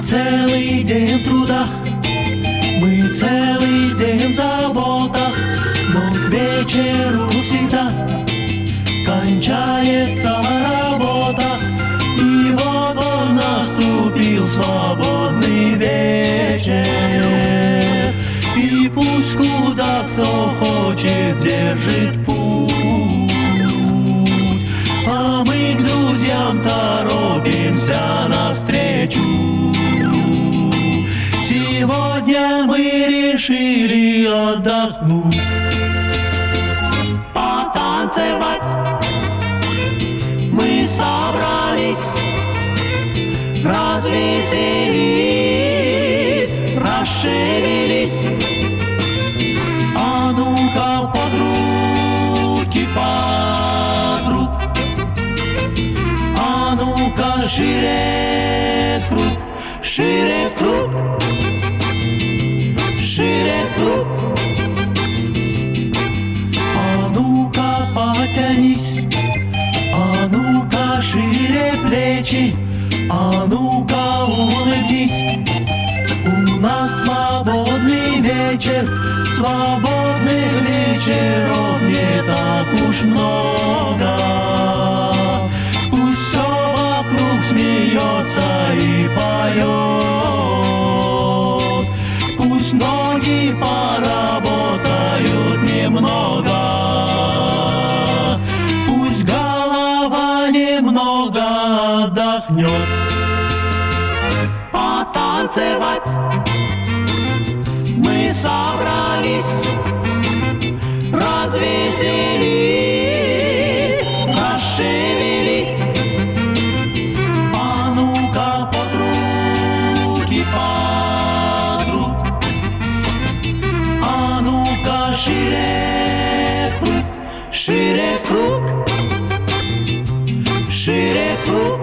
целый день в трудах, мы целый день в заботах, но к вечеру всегда кончается работа. И вот он наступил, свободный вечер, и пусть куда кто хочет держит путь, а мы к друзьям торопимся навстречу. Сегодня мы решили отдохнуть, потанцевать. Мы собрались, развеселись, расшевелись. А ну-ка под руки, под рук. А ну-ка шире круг, шире круг, шире круг. А ну-ка потянись, а ну-ка шире плечи, а ну-ка улыбнись. У нас свободный вечер, свободных вечеров не так уж много. Пусть все вокруг смеется и поет, пусть ноги поработают немного, пусть голова немного отдохнет. Потанцевать мы собрались, развеселись, расшевелись. А ну-ка под руки, под рук. А ну-ка шире круг, шире круг, шире круг.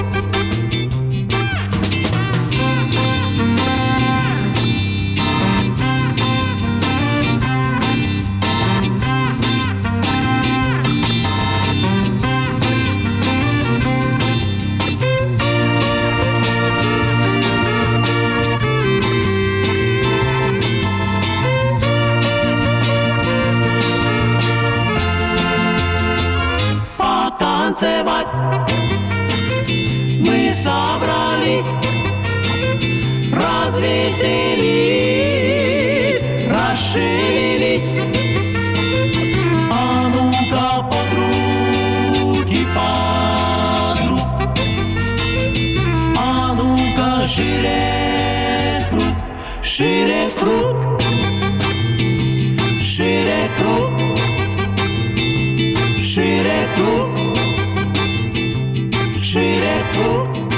Танцевать мы собрались, развеселись, расшевелись. А ну-ка под руки, под рук. А ну-ка шире круг, шире круг, шире круг, шире круг, шире круг.